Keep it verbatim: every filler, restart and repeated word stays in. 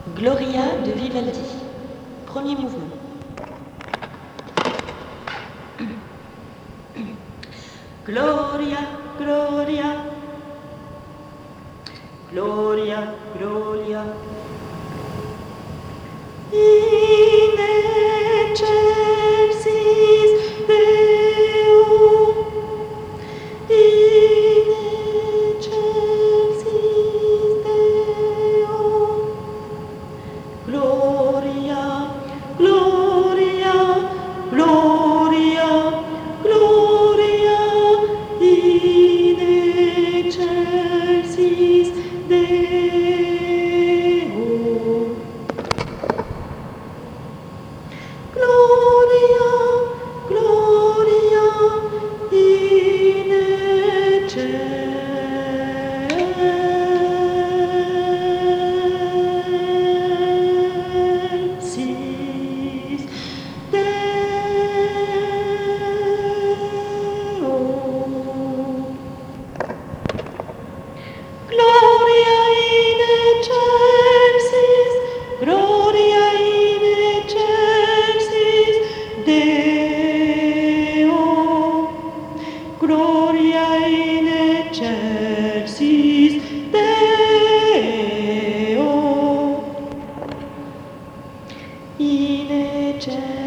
Gloria de Vivaldi. Premier mouvement. Gloria, Gloria, Gloria, Gloria. In excelsis Deo, in excelsis Deo. Gloria, Gloria, Gloria, Gloria, in excelsis Deo. Gloria, Gloria, in excelsis Deo. Gloria in excelsis, Gloria in excelsis Deo. Gloria in excelsis Deo. In excelsis